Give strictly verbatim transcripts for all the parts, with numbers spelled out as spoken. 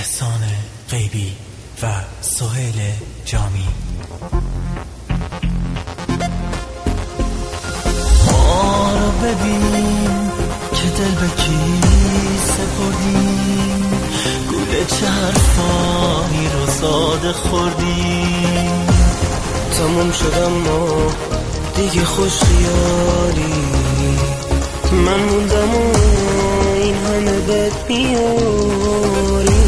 احسان غیبی و سهیل جامی. ما رو ببین که دل به کی سپردیم، گوله چه حرفایی رو ساده خوردیم. تموم شدم ما دیگه خوش خیالی، من موندم و این همه بد میاری.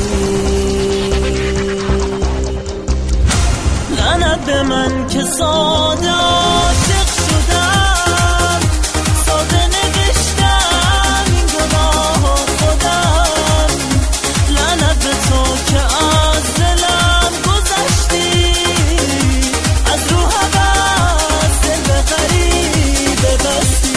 لعنت به من که ساده عاشق شدم، ساده نوشتم این گناه خودم. لعنت به تو که از دلم گذشتی، از رو هوس دل به غریبه بستی.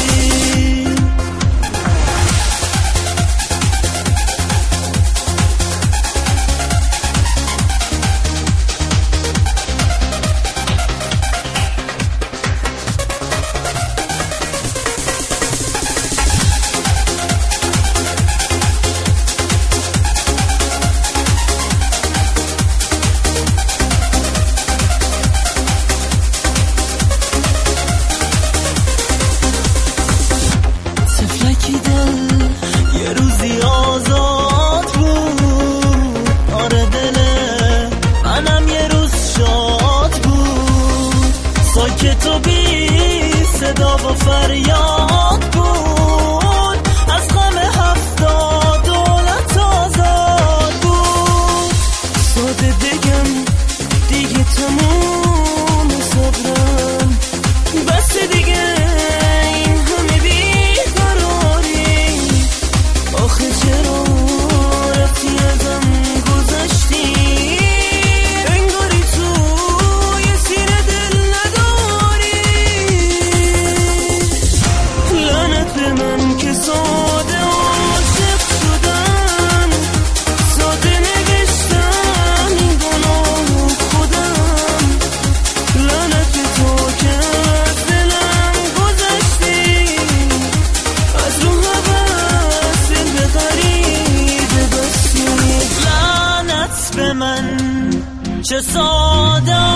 یه روزی آزاد بود، آره دله منم یه روز شاد بود. ساکت و بی صدا و فریاد بود، از غم هفتاد دولت آزاد بود. ساده بگم دیگه تموم صبرم، بس دیگه این همه بیقراری. آخه چرا رفتی ازم گذشتی، انگاری تو یه سینه دل نداری. لعنت به من که ساده عاشق شدم، ساده نوشتم این گناه خودم. لعنت به تو که از دلم گذشتی، از رو هوس دل به غریبه بستی. لعنت به من چه ساده